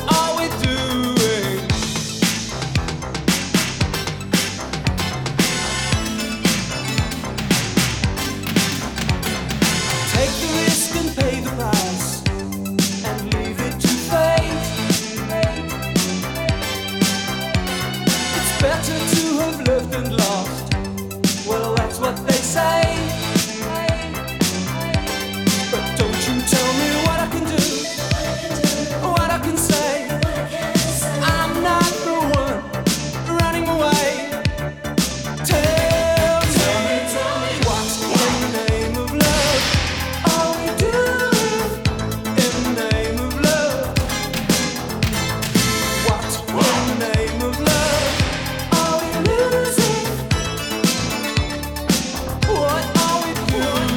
are we doing? Take the risk and pay the price and leave it to fate. It's better to have lived and lost. Well, that's what they say. But don't you tell me what I can do, what I can say. I'm not the one running away. Tell me what in the name of love are we doing? In the name of love, what in the name of love are we losing? What are we doing?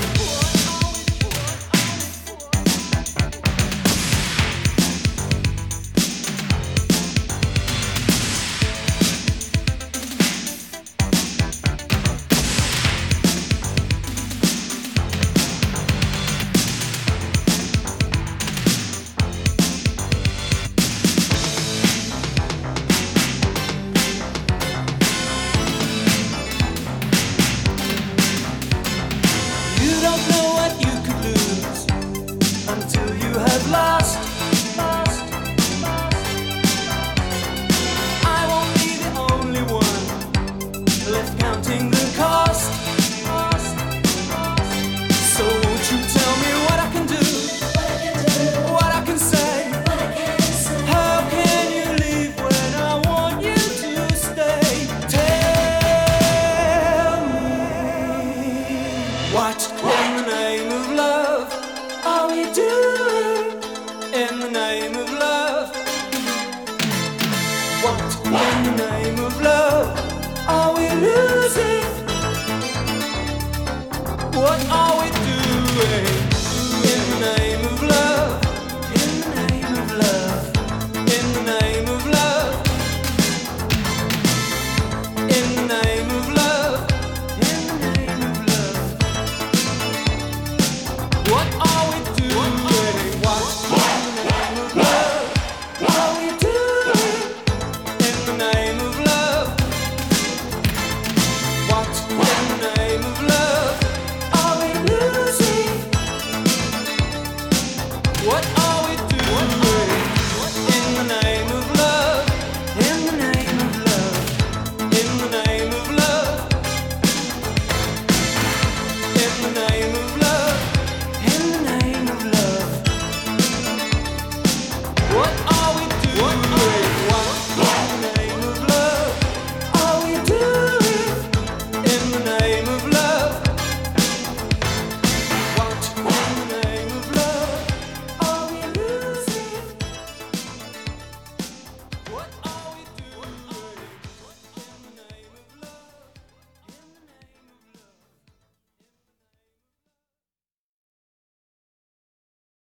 You don't know what you could lose until you have lost. I won't be the only one left counting the cost. So won't you tell me what I can do, what I can say? How can you leave when I want you to stay? Tell me what in the name of love are we doing? In the name of love, what in the name of love are we losing? What are we